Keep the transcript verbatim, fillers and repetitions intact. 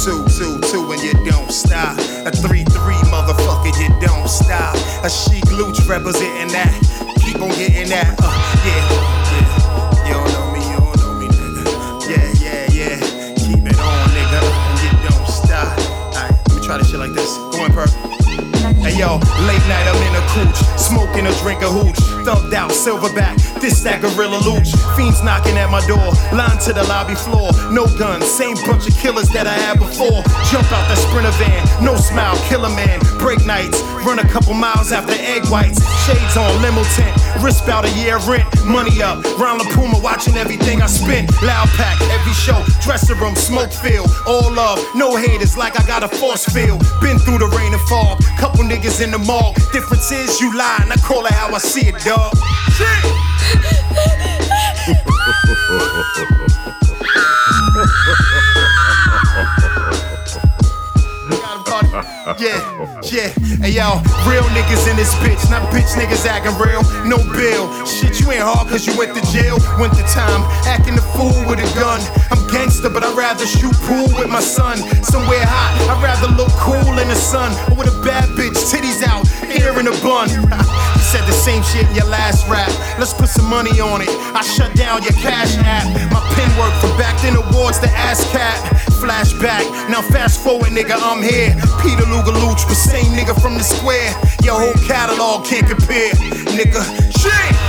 two, two, two, and you don't stop. A three, three, motherfucker, you don't stop. A chic looch representing that. Keep on getting that. Uh, yeah, yeah. You don't know me, you don't know me, nigga. Yeah, yeah, yeah. Keep it on, nigga, and you don't stop. Alright, let me try this shit like this. Go on, Perk. Hey yo, late night I'm in a cooch, smoking a drink of hooch, thugged out silverback, this that gorilla looch. Fiends knocking at my door, line to the lobby floor. No guns, same bunch of killers that I had before. Jump out the Sprinter van, no smile, killer man. Break nights, run a couple miles after egg whites. Shades on, limo tent, wrist out a year rent. Money up, round La Puma, watching everything I spent. Loud pack, every show, dressing room, smoke filled. All love, no haters, like I got a force field. Been through the rain and fog, couple niggas in the mall. Difference is you lie, and I call it how I see it, dog. Yeah, yeah, hey yo, real niggas in this bitch, not bitch niggas acting real, no bill. Shit, you ain't hard cause you went to jail. Winter time, acting the fool with a gun. I'm gangster, but I'd rather shoot pool with my son. Somewhere hot, I'd rather look cool in the sun. Or with a bad bitch, titties out, hair in a bun. You said the same shit in your last rap, let's put some money on it. I shut down your cash app. My pen work from back then awards to ASCAP. Flashback, now fast forward, nigga, I'm here. Peter Lugalooch, but same nigga from the square. Your whole catalog can't compare, nigga. Shit!